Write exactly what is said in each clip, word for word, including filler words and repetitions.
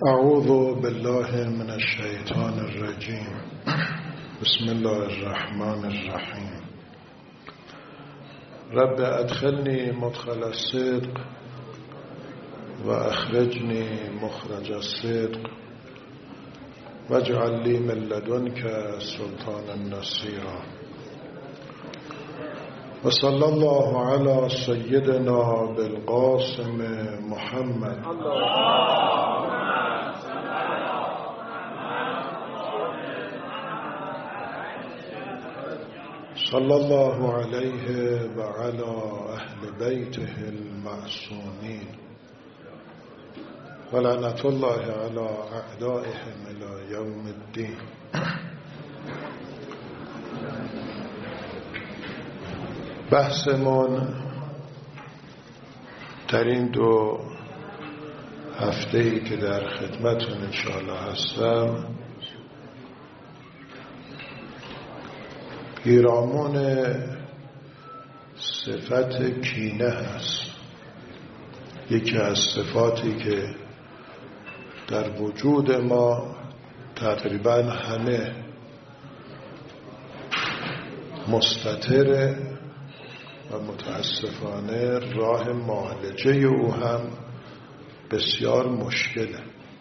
اعوذ بالله من الشیطان الرجیم. بسم الله الرحمن الرحیم. رب ادخلنی مدخل الصدق و اخرجنی مخرج الصدق واجعل لی من لدنک سلطانا نصیرا. و صلی الله علی سیدنا بالقاسم محمد صلی الله علیه و علی اهل بیته المعصومین و لعنت الله علی اعدائهم الی یوم الدین. بحثمون در این دو هفته‌ای که در خدمتون انشاءالله هستم پیرامون صفت کینه هست. یکی از صفاتی که در وجود ما تقریبا همه مستتره و متاسفانه راه معالجه او هم بسیار مشکله.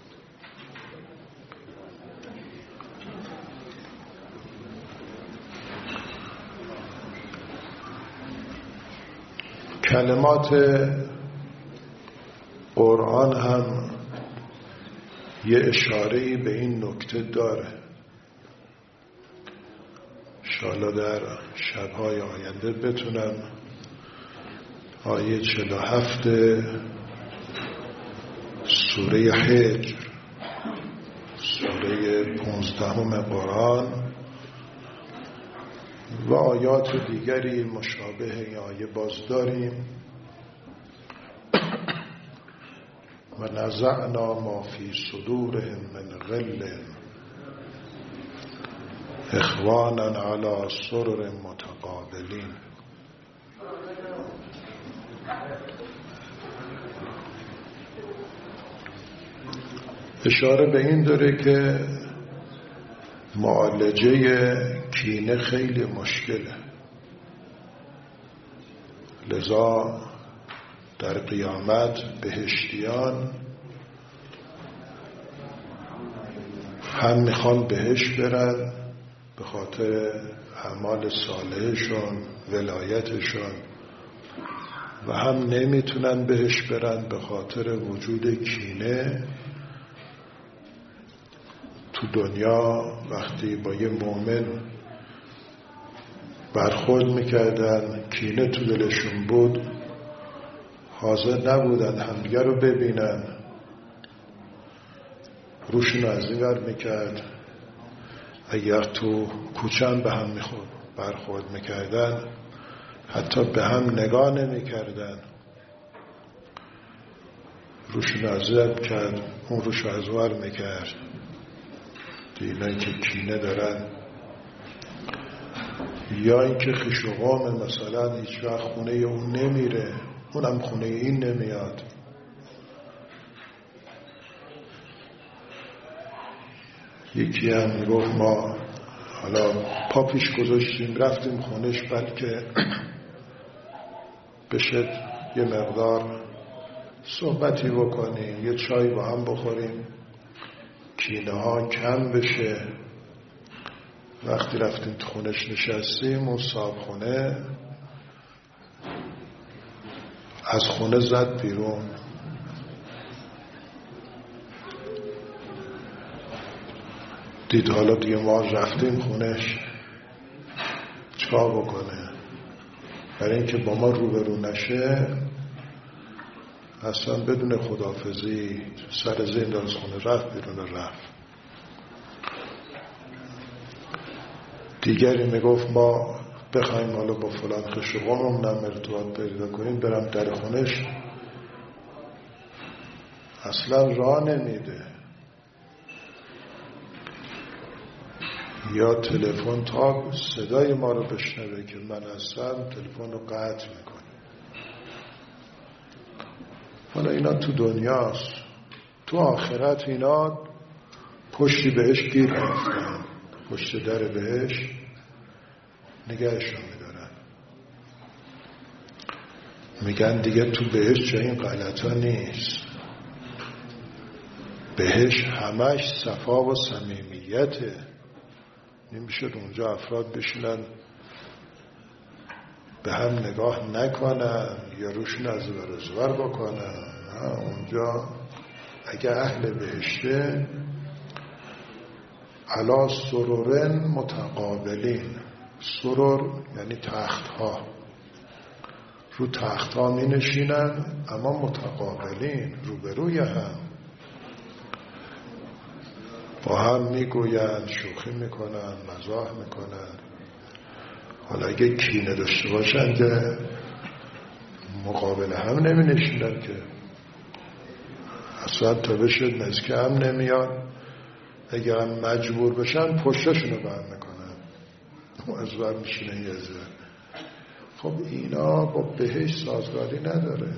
کلمات قرآن هم یه اشاره‌ای به این نکته داره. انشاءالله در شب‌های آینده بتونم آیه چهل و هفت سوره حجر، سوره پانزدهم قرآن و آیات دیگری مشابه این آیه باز داریم. و نزعنا ما فی صدورهم من غل اخوانا علی سرر متقابلین. اشاره به این داره که معالجه کینه خیلی مشکله، لذا در قیامت بهشتیان هم میخوان بهش برن به خاطر اعمال صالحشون، ولایتشون، و هم نمیتونن بهش برن به خاطر وجود کینه. تو دنیا وقتی با یه مؤمن برخورد میکردن کینه تو دلشون بود، حاضر نبودن همدیگه رو ببینن، روشون از این ور میکرد. اگر تو کوچه هم به هم میخورد برخورد میکردن حتی به هم نگاه نمیکردن، روشون از این ور میکرد، اون روش از ور میکرد. اینایی که کینه دارن یا اینکه خویش و قوم مثلا هیچ وقت خونه اون نمیره، اونم خونه این نمیاد. یکی هم میگفت ما حالا پا پیش گذاشتیم رفتیم خونش بلکه بشه یه مقدار صحبتی بکنیم، یه چای با هم بخوریم، کینه ها کم بشه. وقتی رفتیم تو خونش نشستیم، اون صاحب خونه از خونه زد بیرون. دید حالا دیگه ما رفتیم خونش چکار بکنه، برای اینکه با ما روبرو نشه اصلا بدون خداحافظی سر زین از خونه رفت بیرون. رفت دیگری میگفت ما بخوایم حالا با فلان خویش و قوممون هم ارتباط پیدا کنیم، برم در خونش اصلا راه نمیده، یا تلفن تا صدای ما رو بشنوه که من هستم تلفن رو قطع میکنه. حالا اینا تو دنیاست، تو آخرت اینا پشتی بهش گیر رفتن، پشت در بهش نگهشون میدارن، میگن دیگه تو بهش جای این غلطا نیست، بهش همش صفا و صمیمیته، نمیشد اونجا افراد بشینن به هم نگاه نکنن یا روشون از ورزور بکنن. اونجا اگه اهل بهشته علا سرورن متقابلین، سرور یعنی تخت ها، رو تخت ها می نشینن اما متقابلین، روبروی هم، با هم می گوین، شوخی می کنن، مزاح می کنن. حالا اگه کینه داشته باشن که مقابل هم نمی نشینن که اصلا تا بشه نزدیک هم نمیان، اگر هم مجبور بشن پشتشونو بر میکنن، از بر میشینه یه زر. خب اینا با بهش سازگاری نداره.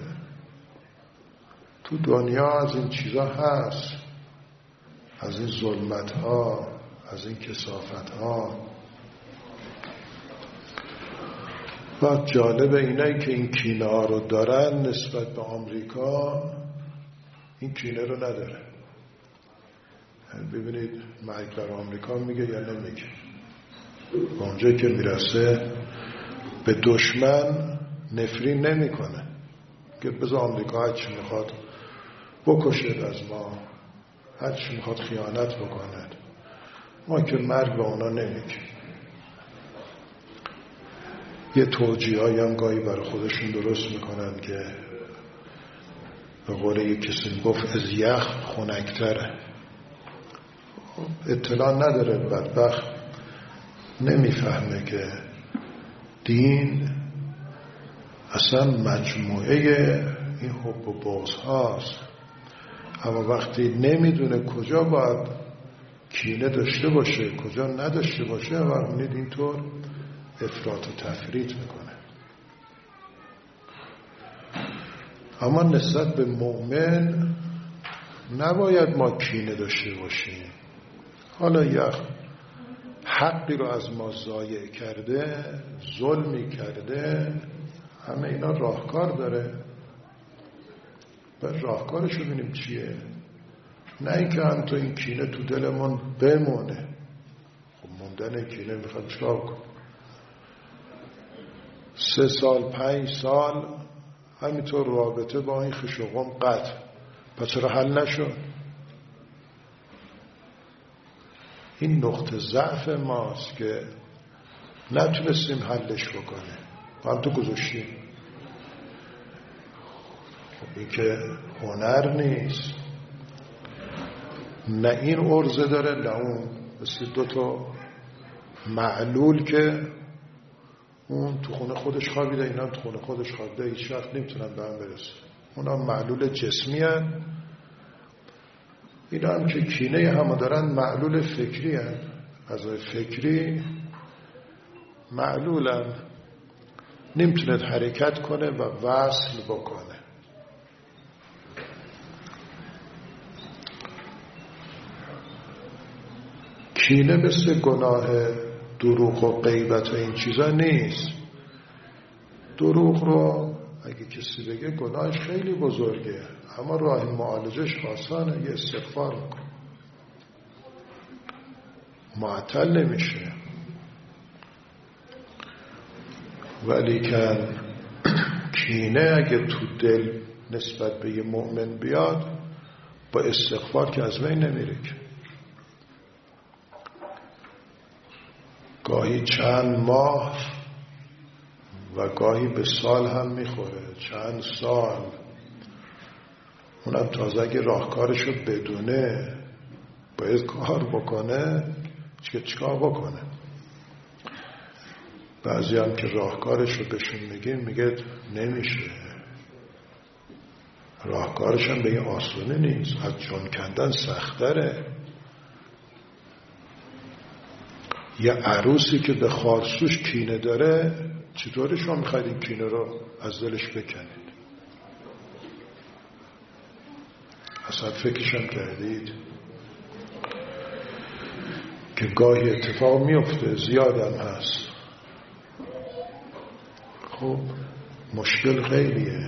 تو دنیا از این چیزا هست، از این ظلمت ها، از این کثافت ها. و جالب اینه که این کینه ها رو دارن نسبت به آمریکا، این کینه رو نداره. ببینید مرگ بر آمریکا میگه یا نمیگه. اونجا که میرسه به دشمن نفرین نمیکنه که بذار آمریکا هرچی میخواد بکشید از ما، هرچی میخواد خیانت بکنه، ما که مرگ به اونا نمیگه. یه توجیه‌ای هم گاهی برای خودشون درست میکنن که به قول یک کسی گفت از یخ خنک‌تره. اطلاع نداره بدبخت، نمیفهمه که دین اصلا مجموعه این حب و بغض هاست. اما وقتی نمیدونه کجا باید کینه داشته باشه کجا نداشته باشه، و می‌بینید اینطور افراط و تفریط میکنه. اما نسبت به مؤمن نباید ما کینه داشته باشیم. حالا یه حقی رو از ما ضایع کرده، ظلمی کرده، همه اینا راهکار داره، بر راهکارش رو ببینیم چیه، نه اینکه هم تو این کینه تو دلمون بمونه. خب موندن کینه میخواد چیکار کن؟ سه سال پنج سال همینطور رابطه با این خش و غم قطع، پس چرا حل نشد؟ این نقطه ضعف ماست که نتونستیم حلش بکنه، هم تو گذاشتیم. خب این که هنر نیست، نه این عرضه داره نه اون، مثل دو تا معلول که اون تو خونه خودش خوابیده، اینا تو خونه خودش خوابیده، هیچ وقت نمیتونن به هم برسه. اونا معلول جسمی هن، اینا هم که کینه همه دارن معلول فکری هن. از فکری معلولن، نمیتونه حرکت کنه و وصل بکنه. کینه مثل گناه دروغ و غیبت و این چیزا نیست. دروغ رو اگه کسی بگه گناهش خیلی بزرگه، اما راه معالجش آسانه، یه استغفار میکن، معطل نمیشه. ولی که کینه اگه تو دل نسبت به یه مؤمن بیاد، با استغفار که از بین نمیره که. گاهی چند ماه و گاهی به سال هم میخوره، چند سال. اونم تازه اگه راهکارشو بدونه باید کار بکنه، چه چیکار بکنه. بعضی هم که راهکارشو بهشون میگیم میگه نمیشه. راهکارش هم به این آسونه نیست، از جون کندن سختره. یه عروسی که به خالصوش کینه داره، چطوری شما میخواید این کینه رو از دلش بکنید؟ اصلا فکرشم کردید که گاهی اتفاق میفته، زیادم هست. خب مشکل خیلیه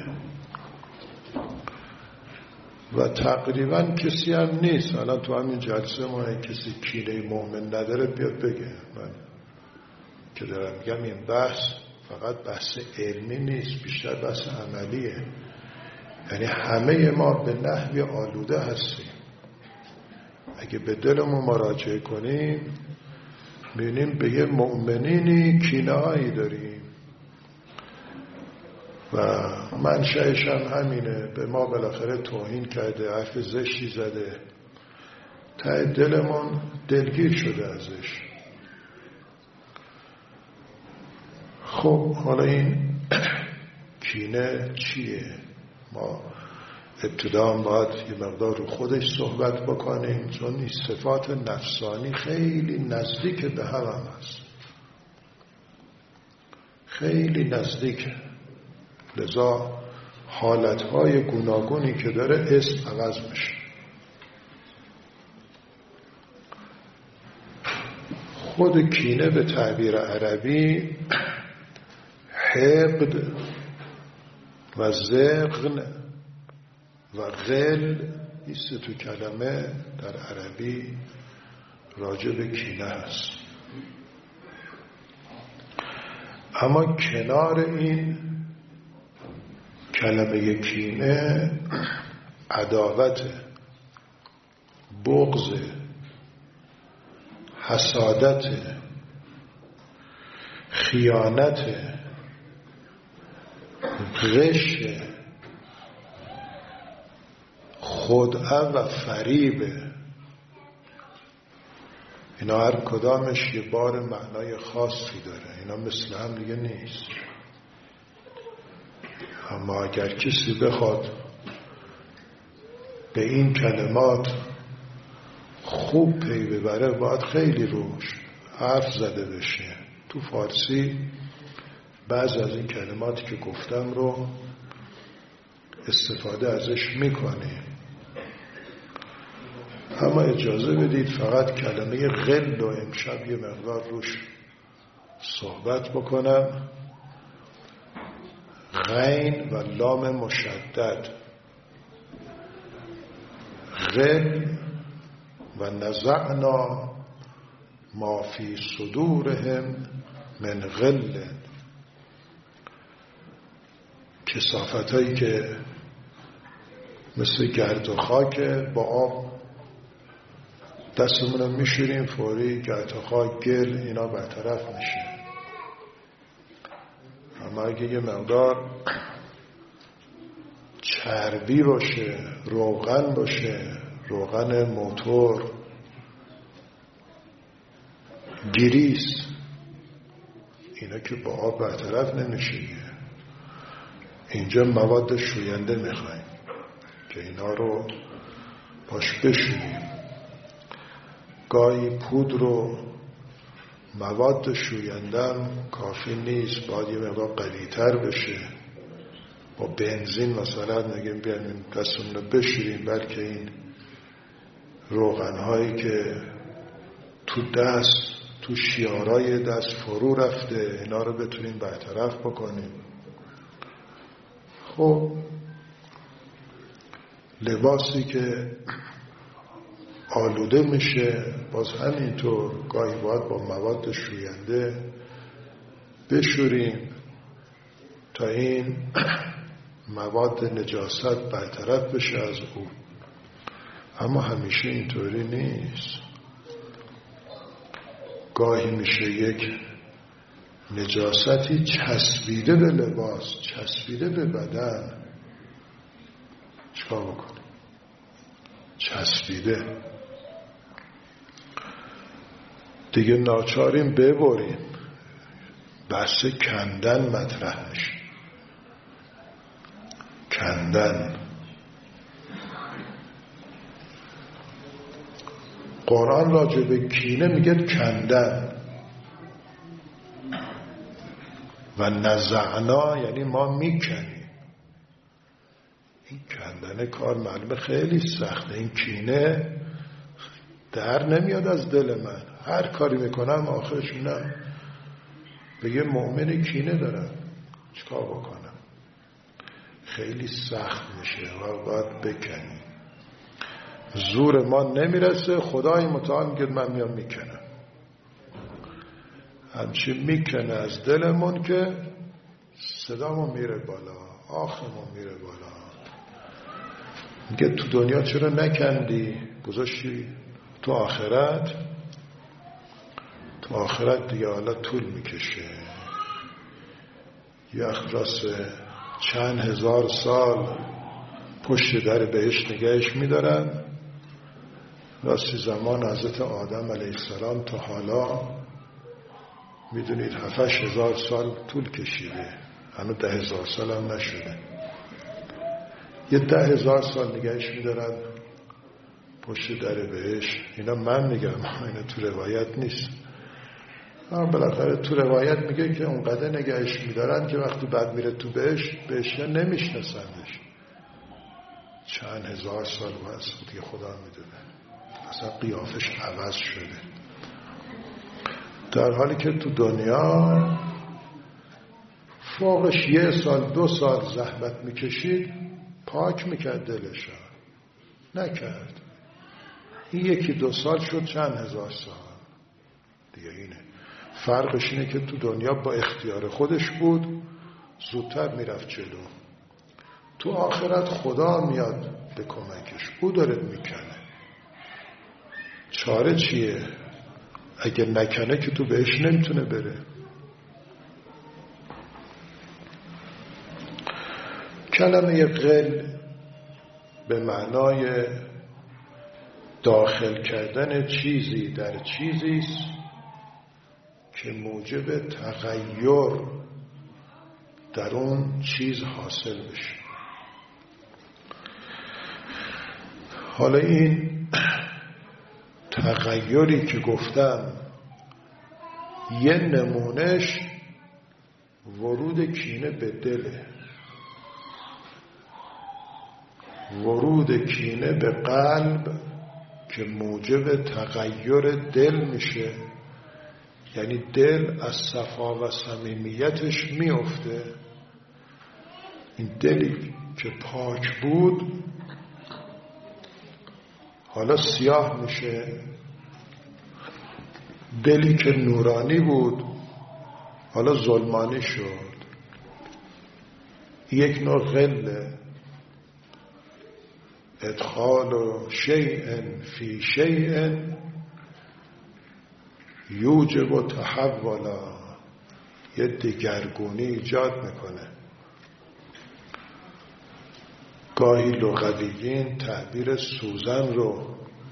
و تقریبا کسی هم نیست الان تو همین جلسه ما کسی کینه مؤمن نداره بیاد بگه. من که دارم میگم این بحث فقط بحث علمی نیست، بیشتر بحث عملیه. یعنی همه ما به نحوی آلوده هستیم. اگه به دلمون مراجعه کنیم می‌بینیم به یه مؤمنینی کینه هایی داریم و منشأش هم همینه. به ما بالاخره توهین کرده، حرف زشتی زده، ته دلمون دلگیر شده ازش. خب حالا این کینه چیه؟ ما ابتدا هم باید یه مقدار رو خودش صحبت بکنیم، چون این صفات نفسانی خیلی نزدیک به هم هم هست، خیلی نزدیک. لذا حالتهای گوناگونی که داره اسم عوض میشه. خود کینه به تعبیر عربی حقد و زغن و غل، این سه تو کلمه در عربی راجع به کینه هست. اما کنار این کلمه کینه عداوت، بغض، حسادت، خیانت، غش، خدعه و فریب، اینا هر کدامش یه بار معنای خاصی داره. اینا مثل هم دیگه نیست. اما اگر کسی بخواد به این کلمات خوب پی ببره باید خیلی روش حرف زده بشه. تو فارسی بعض از این کلماتی که گفتم رو استفاده ازش میکنیم. اما اجازه بدید فقط کلمه غل و امشب یه مقدار روش صحبت بکنم. غین و لام مشدد، غل و نزعنا ما فی صدورهم من غل، کثافت هایی که مثل گرد و خاک با آب دستمون رو میشوریم فوری گرد و خاک، گل، اینا برطرف میشه. اما اگه یه مقدار چربی باشه، روغن باشه، روغن موتور، گریس، اینا که با آب برطرف نمیشه. اینجا مواد شوینده میخوایم که اینا رو باش بشوریم. گاهی پودر و مواد شویندم کافی نیست، باید یه مقدار قلی‌تر بشه. با بنزین مثلا نگیم بیانیم دستمون رو بشوریم، بلکه این روغنهایی که تو دست، تو شیارای دست فرو رفته، اینا رو بتونیم برطرف بکنیم. خب لباسی که آلوده میشه باز همینطور گاهی باید با مواد شوینده بشوریم تا این مواد نجاست برطرف بشه از او. اما همیشه اینطوری نیست. گاهی میشه یک نجاستی چسبیده به لباس، چسبیده به بدن، چیکار بکنیم؟ چسبیده دیگه ناچاریم ببریم. بحث کندن مطرح میشه. کندن، قرآن راجع به کینه میگه کندن و نزعنا، یعنی ما میکنیم. این کندن کار معلومه خیلی سخته. این کینه در نمیاد از دل من. هر کاری میکنم آخرش اینم به یه مؤمن کینه دارم، چیکار بکنم؟ خیلی سخت میشه و باید بکنی. زور ما نمیرسه. خدای متعال میگه من میام میکنم، همچین میکنه از دلمون که صدامون میره بالا، آخمون میره بالا. میگه تو دنیا چرا نکندی گذاشتی تو آخرت؟ تو آخرت دیگه حالا طول میکشه. یه اخراس چند هزار سال پشت در بهشت نگهش میدارن. راستی زمان حضرت آدم علیه السلام تا حالا میدونید هفتش هزار سال طول کشیده، هنوز ده هزار سال هم نشده. یه ده هزار سال نگهش میدارن پشت در بهشت. اینا من میگم، اینا تو روایت نیست، اما بالاخره تو روایت میگه که اونقدر نگهش میدارن که وقتی بعد میره تو بهشت بهشت نمیشناسندش. چند هزار سال واسه دیگه خدا میدونه، اصلا قیافش عوض شده. در حالی که تو دنیا فوقش یه سال دو سال زحمت میکشید پاک میکرد دلشا، نکرد. این یکی دو سال شد چند هزار سال دیگه. اینه فرقش، اینه که تو دنیا با اختیار خودش بود، زودتر میرفت جلو. تو آخرت خدا میاد به کمکش، او داره میکنه. چاره چیه؟ اگه نکنه که تو بهش نمیتونه بره. کلمه غل به معنای داخل کردن چیزی در چیزی است که موجب تغییر در اون چیز حاصل بشه. حالا این تغییری که گفتم یه نمونهش ورود کینه به دله. ورود کینه به قلب که موجب تغییر دل میشه، یعنی دل از صفا و صمیمیتش میفته. این دلی که پاک بود حالا سیاه میشه، دلی که نورانی بود حالا ظلمانی شد. یک نوع غله، ادخال شیء فی شیء یوجب تحولا، یه دگرگونی ایجاد میکنه. گاهی لغویین تعبیر سوزن رو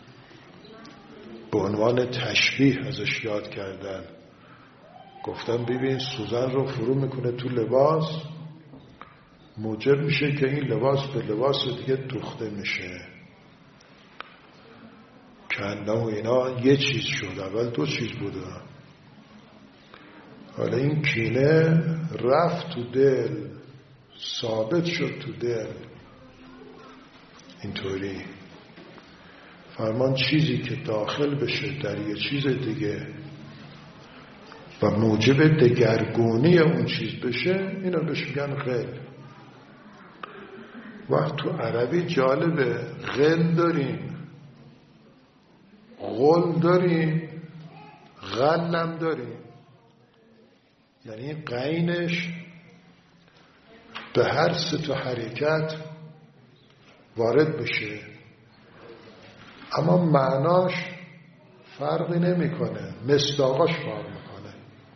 به عنوان تشبیه ازش یاد کردن. گفتن ببین سوزن رو فرو میکنه تو لباس، موجب میشه که این لباس به لباس دیگه دوخته میشه. کنه و اینا یه چیز شد، اول دو چیز بوده. حالا این کینه رفت تو دل، ثابت شد تو دل. اینطوری فرمان چیزی که داخل بشه در یه چیز دیگه و موجب دگرگونی اون چیز بشه، اینا بهش میگن غل. وقت تو عربی جالبه، غل داریم، غل داریم، غلم داریم. یعنی قینش به هر سه تا حرکت وارد بشه، اما معناش فرقی نمیکنه، مصداقاش فرق میکنه.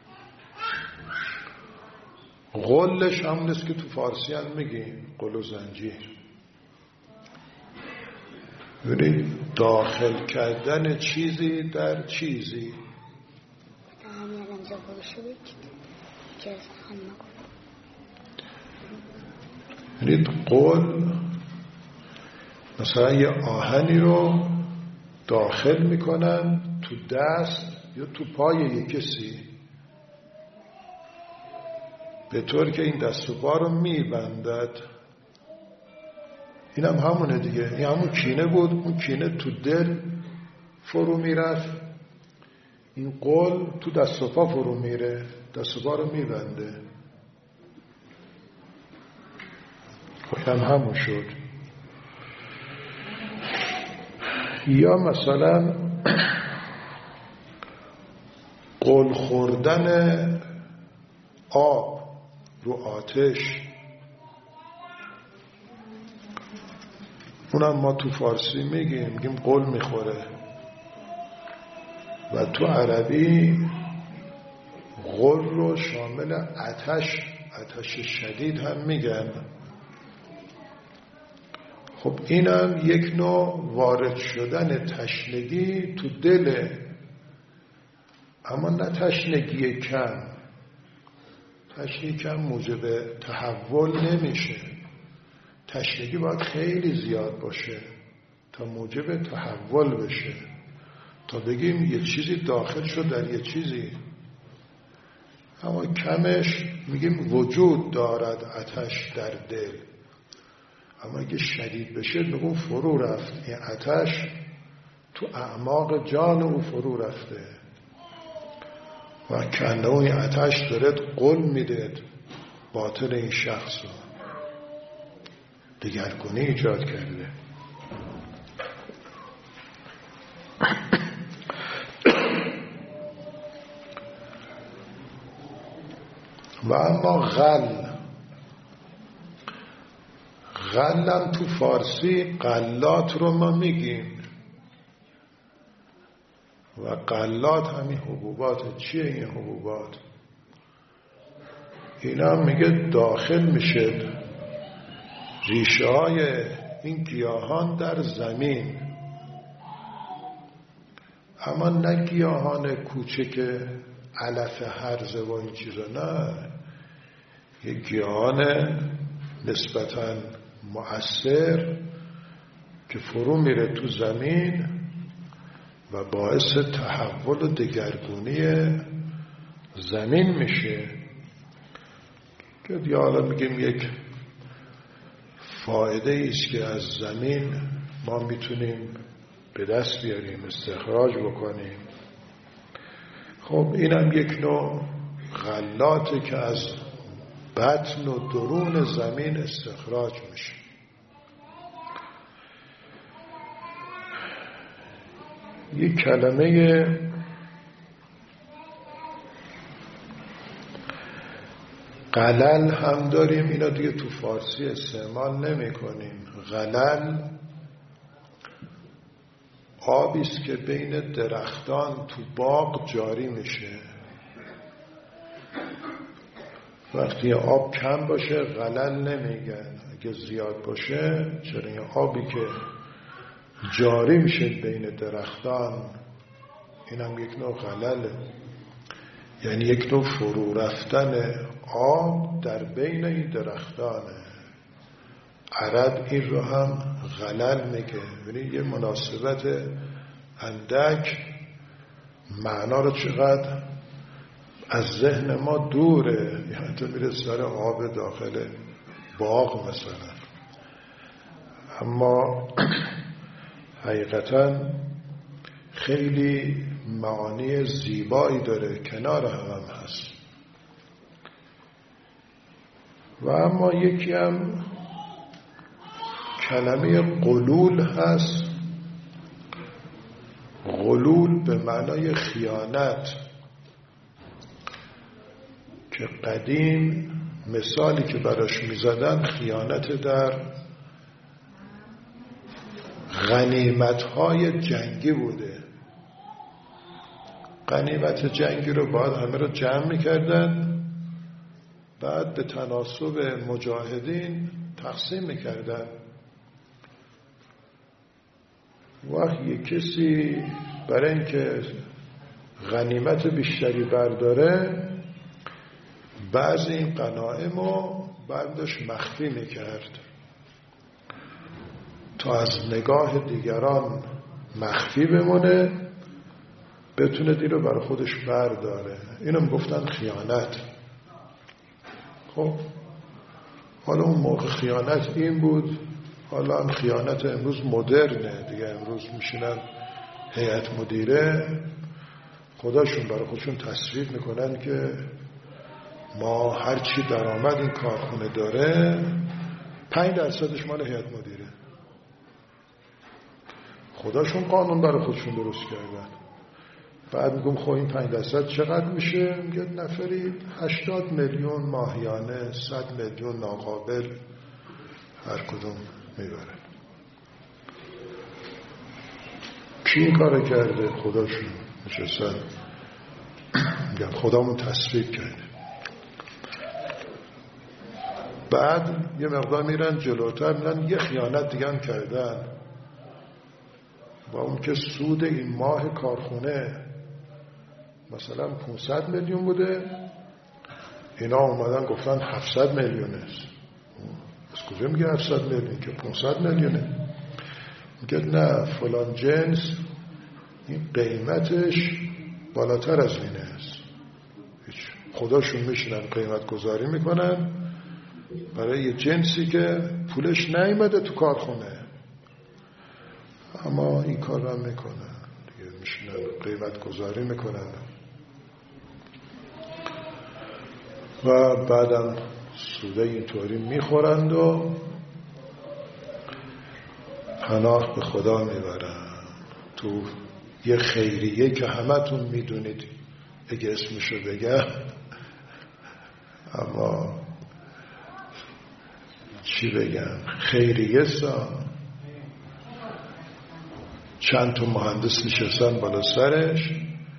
غلش همون است که تو فارسی هم میگیم، غل و زنجیر. ببینید داخل کردن چیزی در چیزی. ببینید قول مثلا یه آهنی رو داخل میکنن تو دست یا تو پای یک کسی، به طور که این دست و پا رو میبندد. این هم همونه دیگه، این همون کینه بود. اون کینه تو دل فرو میرفت، این قول تو دست و پا فرو میره، دست و پا رو میبنده. خب هم همون شد. یا مثلا قول خوردن آب رو آتش، اونم ما تو فارسی میگیم میگیم قول میخوره، و تو عربی قول رو شامل آتش آتش شدید هم میگن. خب اینم یک نوع وارد شدن تشنگی تو دله، اما نه تشنگی کم. تشنگی کم موجب تحول نمیشه، تشنگی باید خیلی زیاد باشه تا موجب تحول بشه، تا بگیم یه چیزی داخل شد در یه چیزی. اما کمش میگیم وجود دارد آتش در دل، اما اگه شدید بشه بگیم فرو رفت، این آتش تو اعماق جان او فرو رفته و کنده اون آتش دارد قول میدهد باطل این شخص رو دگرگونی ایجاد کرده. و اما غل، غلم تو فارسی غلات رو ما میگیم، و غلات همین حبوبات. چیه این حبوبات؟ اینا میگه داخل میشه ریشه های این گیاهان در زمین، اما نه گیاهان کوچک علف هرزه و این چیزا، نه، یه گیاهان نسبتاً مؤثر که فرو میره تو زمین و باعث تحول و دگرگونی زمین میشه. که دیگه حالا میگیم یک فایده ایست که از زمین ما میتونیم به دست بیاریم، استخراج بکنیم. خب اینم یک نوع غلاته که از بطن و درون زمین استخراج میشه. یک کلمه غلل هم داریم، اینا دیگه تو فارسی استعمال نمی کنیم. غلل آبیست که بین درختان تو باغ جاری میشه. وقتی آب کم باشه غلل نمیگن، اگه زیاد باشه چرا این آبی که جاری میشه بین درختان، اینم یک نوع غلله، یعنی یک نوع فرو رفتن آب در بین این درختانه. عرب این رو هم غلل میگه. یعنی یه مناسبت اندک معنا رو چقدر از ذهن ما دوره، یعنی تو میره سر آب داخل باغ مثلا، اما حقیقتا خیلی معانی زیبایی داره، کنار هم هست. و اما یکی هم کلمه غلول هست. غلول به معنای خیانت، که قدیم مثالی که براش میزدن خیانت در غنیمت‌های جنگی بوده. غنیمت جنگی رو باید همه رو جمع میکردن، بعد به تناسب مجاهدین تقسیم میکردن. وقتی کسی برای اینکه غنیمت بیشتری برداره، بعضی این غنایم رو برداشت مخفی میکرد تا از نگاه دیگران مخفی بمونه، بتونه دی رو برای خودش برداره. اینو گفتن خیانت. خب حالا اون موقع خیانت این بود حالا هم خیانت امروز مدرنه دیگه. امروز میشینن هیئت مدیره خداشون برای خودشون تصویب میکنن که ما هر چی درآمد این کارخونه داره پنج درصدش مال هیئت مدیره. خداشون قانون برای خودشون درست کردن. بعد میگم خب این پنج درصد چقدر میشه؟ میگه نفری هشتاد میلیون ماهیانه، صد میلیون ناقابل هر کدوم میبرن. کی این کار کرده؟ خداشون نشستن میگن خدامون تصویب کرده. بعد یه مقدار میرن جلوتر میرن یه خیانت دیگه هم کردن با اون که سود این ماه کارخونه مثلا پانصد میلیون بوده، اینا اومدن گفتن هفتصد میلیون است. از کجا میگه هفتصد میلیون که پانصد میلیونه؟ میگه نه فلان جنس این قیمتش بالاتر از اینه است. خداشون میشنن قیمت گذاری میکنن برای یه جنسی که پولش نیامده تو کارخونه، اما این کار رو میکنن دیگه، میشنن قیمت گذاری میکنن و بعدم سوده اینطوری میخورند و پناه به خدا میبرن. تو یه خیریه که همتون میدونید اگه اسمشو بگم، اما چی بگم، خیریه سا چند تا مهندس نشستن بالا سرش،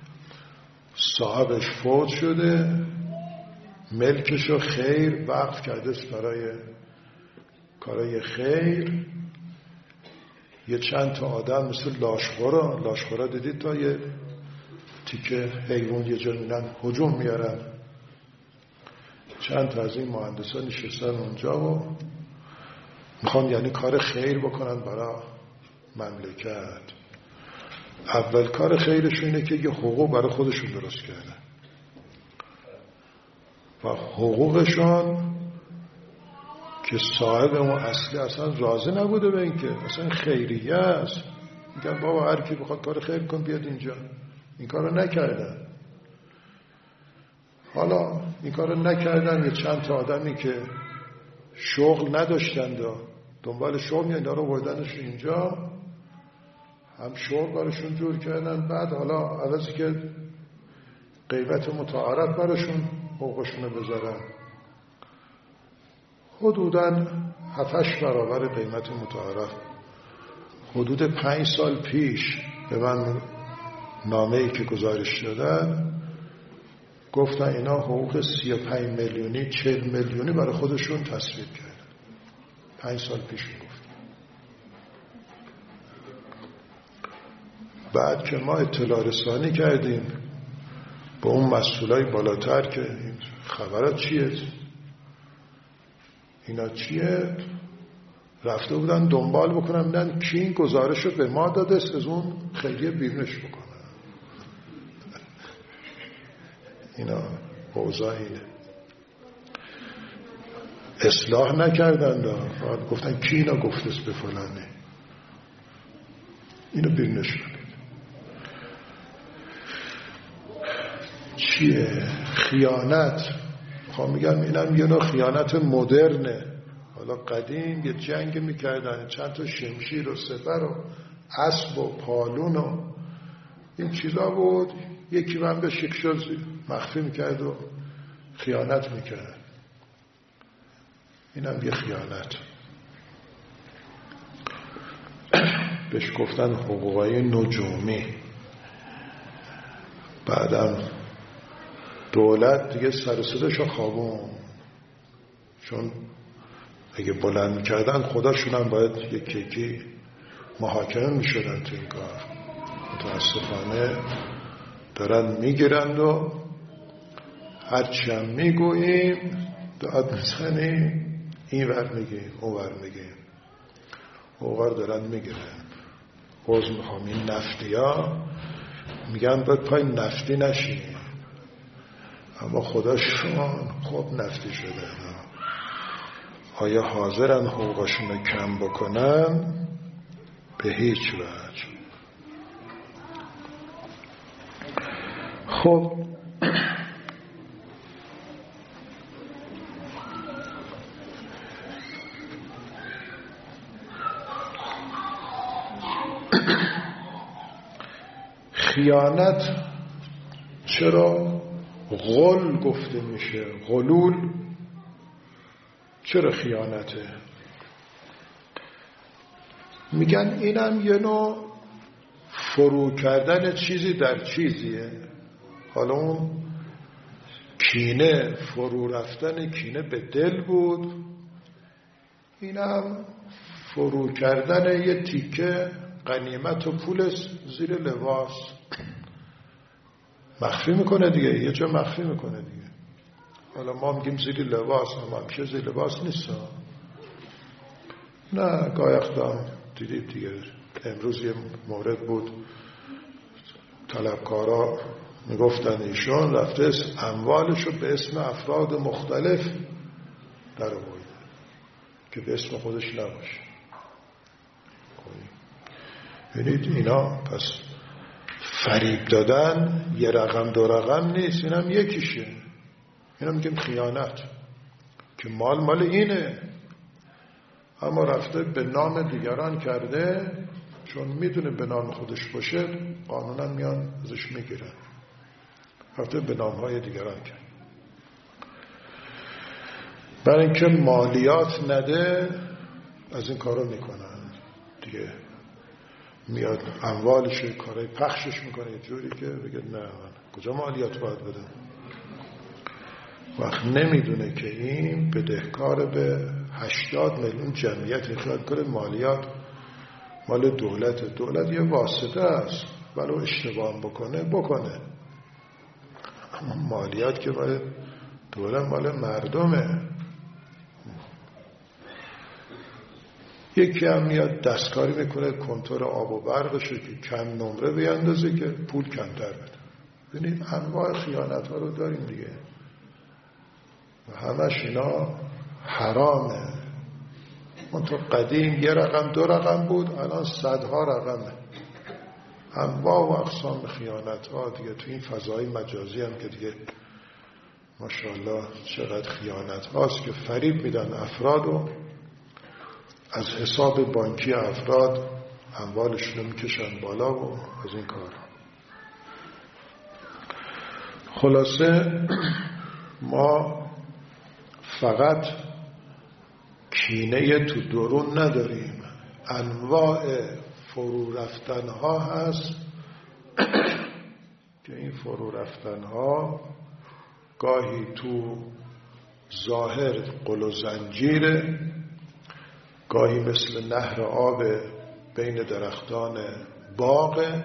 صاحبش فوت شده، ملکشو خیر وقف کرده برای کارای خیر. یه چند تا آدم مثل لاشخورا لاشخورا دیدید تا یه تیکه حیوان یه جا میرن هجوم میارن، چند تا از این مهندسا نشستن اونجا و میخوان یعنی کار خیر بکنن برای مملکت. اول کار خیرشون اینه که یه حقوق برای خودشون درست کردن و حقوقشون که صاحب اون اصلی اصلا راضی نبوده به این که اصلا خیریه است. میگن بابا هر کی بخواد کار خیر کن بیاد اینجا. این کار رو نکردن. حالا این کار رو نکردن، یه چند تا آدمی که شغل نداشتند و دنبال شغل میان دارو بردنش اینجا، هم شغل براشون جور کردن. بعد حالا عوضی که قیمت متعارف براشون حقوقشون رو بذارن، حدوداً هفتش برابر قیمت متعارف. حدود پنج سال پیش به من نامه‌ای که گزارش دادن گفتن اینا حقوق سی و پنج میلیونی چهل میلیونی برای خودشون تصویب کردن. پنج سال پیش گفت. بعد که ما اطلاع رسانی کردیم با اون مسئولای بالاتر که این خبرات چیه، اینا چیه، رفته بودن دنبال بکنم بودن کی این گزارش رو به ما داده است از اون خیلیه بیرونش بکنن. اینا اوضاع اینه. اصلاح نکردن دا. گفتن کی اینا گفته است به فلانه، اینو بیرونش کنید. چیه؟ خیانت. خواهم میگم اینم یه نوع خیانت مدرنه. حالا قدیم یه جنگ میکردن، چند تا شمشیر و سپر و اسب و پالون و این چیزا بود، یکی من به شکشاز مخفی میکرد و خیانت میکرد. اینم یه خیانت. بهش گفتن حقوقای نجومی. بعدم دولت دیگه سر و صداشو خوابون، چون اگه بلند میکردن خداشون هم باید یک یکی محاکمه میشدن تو این کار. متاسفانه دارن میگیرند و هرچی هم میگوییم داد میزنیم، این ور میگیم اون ور میگیم، اوغار دارن میگیرن. عوض میخوام این نفتی ها میگن باید پای نفتی نشیم، اما خداشون خب نفتی شده. آیا حاضرن حقوقشون رو کم بکنن؟ به هیچ وجه. خب خیانت چرا غل گفته میشه؟ غلول چرا خیانته؟ میگن اینم یه نوع فرو کردن چیزی در چیزیه. حالا اون کینه، فرو رفتن کینه به دل بود، اینم فرو کردن یه تیکه غنیمت و پول زیر لباس. مخفی میکنه دیگه، یه جا مخفی میکنه دیگه. حالا ما میگیم زیر لباس، اما همیشه زیر لباس نیست. نه، گاهی اقدام دیدید دیگه. امروز یه مورد بود، طلبکارا میگفتن ایشون رفته اموالشو به اسم افراد مختلف در آورده که به اسم خودش نباشه. ببینید اینا پس فریب دادن یه رقم دو رقم نیست، اینم یکیشه. اینم میگیم خیانت، که مال مال اینه اما رفته به نام دیگران کرده، چون میدونه به نام خودش باشه قانونا میان ازش میگیرن، رفته به نامهای دیگران کرد. برای اینکه مالیات نده از این کارو میکنن دیگه. میاد اموالش کارای پخشش میکنه یه جوری که بگه نه من کجا مالیات باید بدم. وقت نمیدونه که این بدهکار به هشتاد میلیون جمعیت. خیال کنه مالیات مال دولت. دولت یه واسطه است، ولو اشتباه بکنه بکنه، اما مالیات که مال دولت مال مردمه. یکی هم میاد دستکاری میکنه کنتور آب و برقشه که کم نمره بیندازه که پول کمتر بده. ببینید انواع خیانت ها رو داریم دیگه و همش اینا حرامه. اون تو قدیم یه رقم دو رقم بود، الان صدها رقمه. انواع و اقسام خیانت ها دیگه. تو این فضای مجازی هم که دیگه ماشاءالله چقدر خیانت هاست که فریب میدن افراد و از حساب بانکی افراد اموالشون رو میکشن بالا و از این کار. خلاصه ما فقط کینه تو درون نداریم، انواع فرو رفتن ها هست که این فرو رفتن ها گاهی تو ظاهر قل و زنجیره، گاهی مثل نهر آب بین درختان باغ،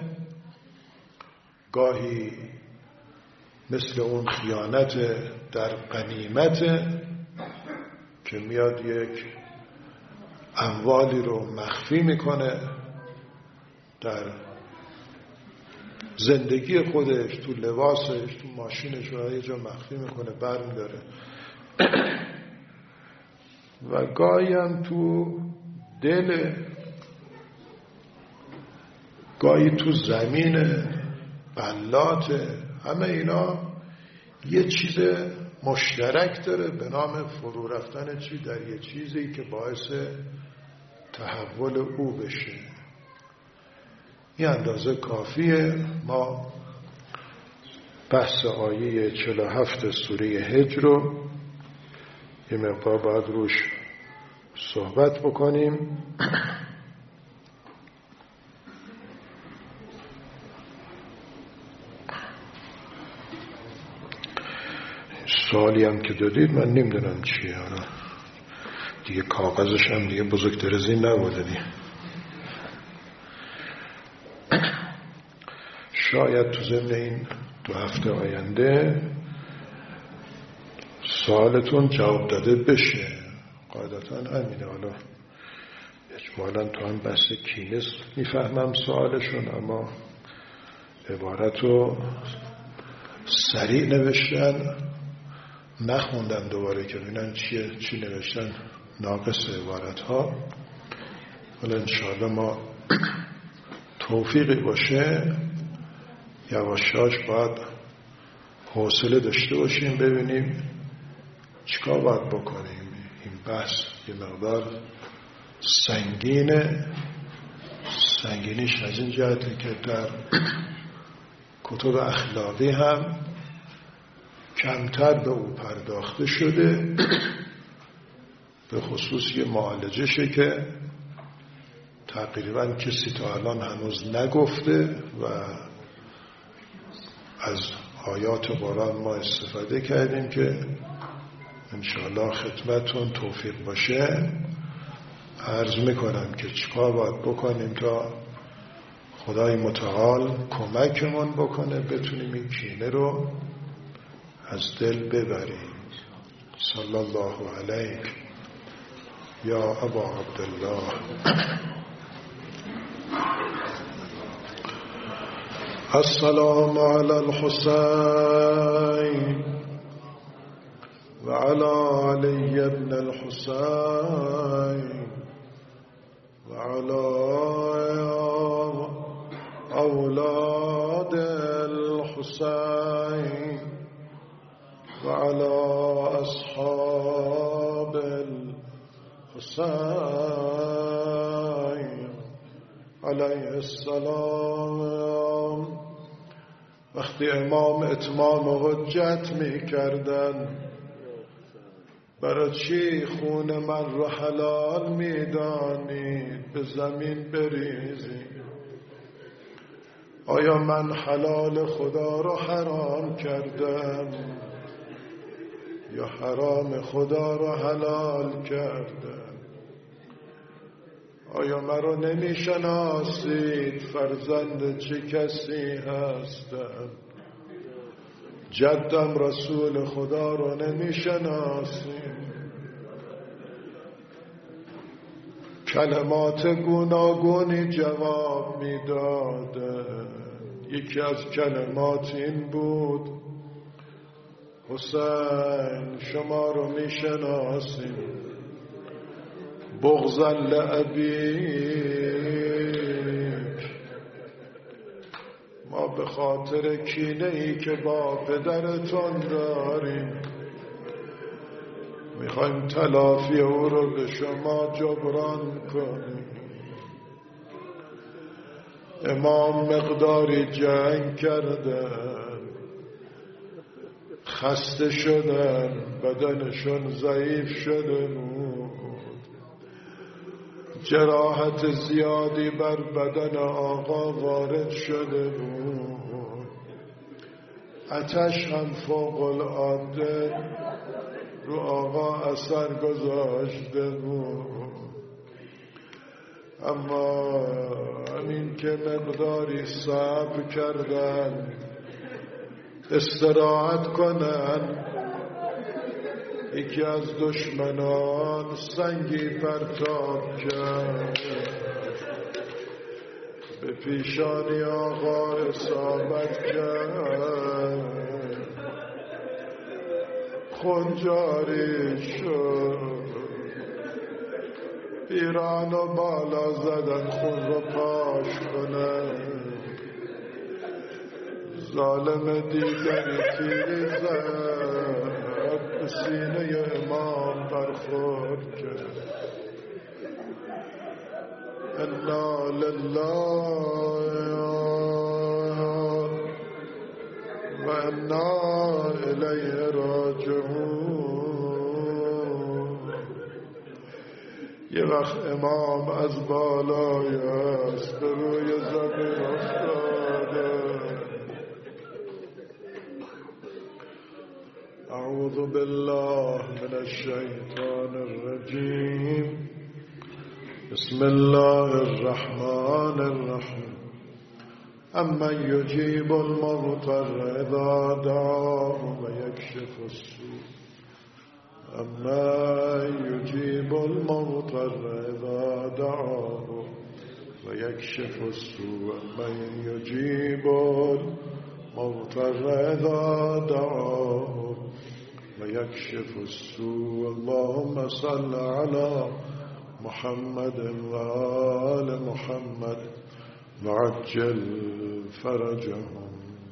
گاهی مثل اون خیانت در غنیمت که میاد یک اموالی رو مخفی میکنه در زندگی خودش، تو لباسش، تو ماشینش رو یه جا مخفی میکنه برمیداره. و گاهی هم تو دل، گاهی تو زمین غلات. همه اینا یه چیز مشترک داره به نام فرو رفتن چی در یه چیزی که باعث تحول او بشه. این اندازه کافیه. ما بحث آیه چهل و هفت سوره حج رو یه مقدار باید روش صحبت بکنیم. سوالی هم که دادید من نمیدونم چیه، دیگه کاغذش هم دیگه بزرگتر از این نبوده دیگه. شاید تو ضمن این دو هفته آینده سوالتون جواب داده بشه، قاعدتا همینه. حالا اجمالا تو هم بحث کینه میفهمم سوالشون، اما عبارتو سریع نوشتن، نخوندم دوباره که ببینن چیه چی نوشتن ناقص عبارت ها. ولی انشاءالله ما توفیقی باشه یواشاش باید حوصله داشته باشیم، ببینیم چیکار باید بکنیم. این بحث یه مقدار سنگینه. سنگینیش از این جهته که در کتب اخلاقی هم کمتر به او پرداخته شده، به خصوص یه معالجشه که تقریبا کسی تا الان هنوز نگفته و از آیات قرآن ما استفاده کردیم که انشاءالله خدمتون توفیق باشه. عرض میکنم که چیکار باید بکنیم تا خدای متعال کمکمون بکنه بتونیم این کینه رو از دل ببریم. صلی الله علیک یا ابا عبدالله. السلام علی الحسین و علی علی ابن الحسین و علی اولاد الحسین و علی اصحاب الحسین علیه السلام. وقتی امام اتمام حجت می کردن برای چی خون من رو حلال می دانید به زمین بریزید؟ آیا من حلال خدا رو حرام کردم یا حرام خدا رو حلال کردم؟ آیا من رو نمی شناسید فرزند چه کسی هستم؟ جدم رسول خدا رو نمی شناسید؟ کلمات گوناگونی جواب می دادن. یکی از کلمات این بود: حسین شما رو می شناسیم، بغضا لأبیک، ما به خاطر کینه ای که با پدرتون داریم میخوایم تلافی او رو به شما جبران کنیم. امام مقداری جنگ کردن، خسته شدن، بدنشون ضعیف شده بود، جراحت زیادی بر بدن آقا وارد شده بود، آتش هم فوق العاده رو آقا اثر گذاشته بود. اما همین که مقداری صبر کردن استراحت کنن، یکی از دشمنان سنگی پرتاب کرد، به پیشانی آقا اصابت کرد، خون جاری شد، پیران و بالا زدن خون رو پاش کنن. ظالم دیگری تیری زد به سینه امام برخورد کرد. انا لله و انا الیه راجعون. یه وقت امام از بالای است به روی زمین افتاده. اعوذ بالله من الشیطان الرجیم. بسم الله الرحمن الرحیم. امن یجیب المضطر اذا دعاه و یکشف السوء. امن یجیب المضطر اذا دعاه و یکشف السوء. امن یجیب المضطر اذا دعاه و یکشف السوء. اللهم صل علی محمد و آل محمد و عجل فرجهم.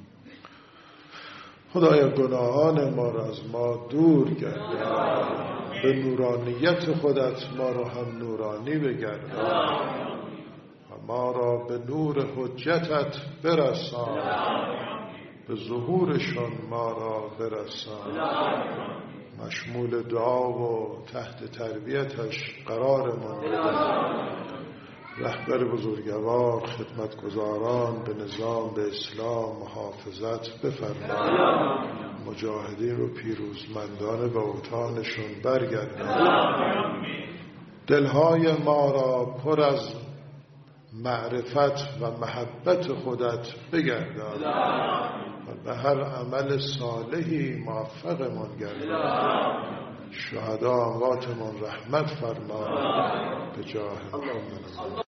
خدایا گناهان ما را از ما دور گردان، به نورانیت خودت ما را هم نورانی بگردان و ما را به نور حجتت برسان، به ظهورشان ما را برسان، مشمول دعا و تحت تربیتش قرارمان بده. رهبر بزرگوار خدمتگزاران به نظام، به اسلام محافظت بفرما، مجاهدین رو پیروزمندانه به اوطانشون برگردان، دلهای ما را پر از معرفت و محبت خودت بگردان و به هر عمل صالحی موفقمان گردان. شهدا امواتمان رحمت فرما به جاه محمد.